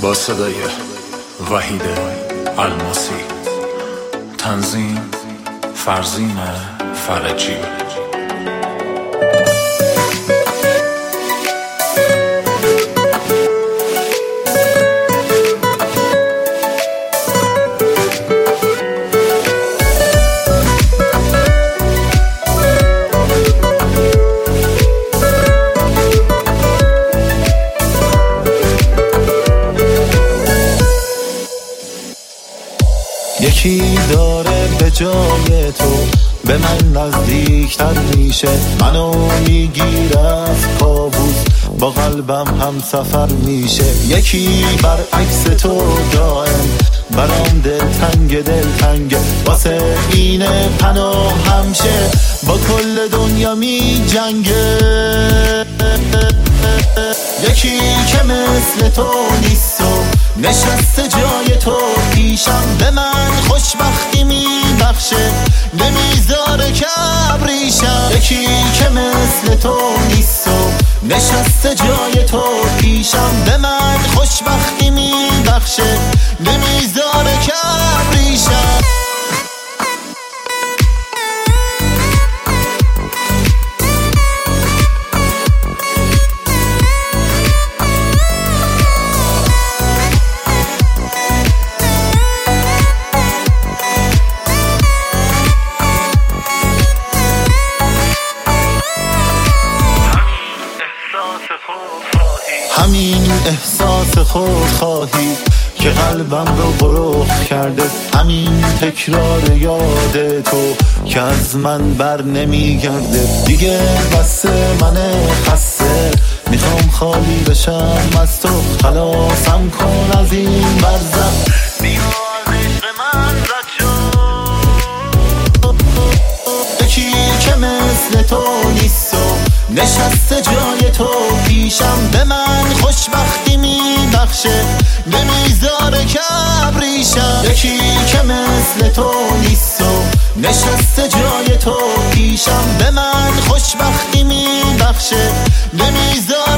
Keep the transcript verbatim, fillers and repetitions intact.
با صدای وحید الماسی، تنظیم فرزین فرجی. یکی داره به جای تو به من نزدیکتر میشه، منو میگیره از کابوس با قلبم هم سفر میشه. یکی برعکس تو دائم برام دلتنگ دلتنگ، واسه اینه پناه همشه با کل دنیا می جنگه. یکی که مثل تو نیست و نشسته جای تو پیشم، به من خوشبختی میبخشه نمیذاره که ابریشم. یکی که مثل تو نیست و نشسته جای تو پیشم، به من خوشبختی میبخشه نمیذاره که ابریشم. همین احساس خودخواهی که قلبم رو غرق کرده، همین تکرار یاد تو که از من بر نمیگرده. دیگه بس من خسته، میخوام خالی بشم از تو، خلاصم کن از این برزخ، بیا از عشق من رد شو. یکی که مثل تو نیست و نشسته جای تو پیشم، به من خوشبختی میبخشه نمیذاره که ابریشم. یکی که مثل تو نیست و نشسته جای تو پیشم، به من خوشبختی میبخشه نمیذاره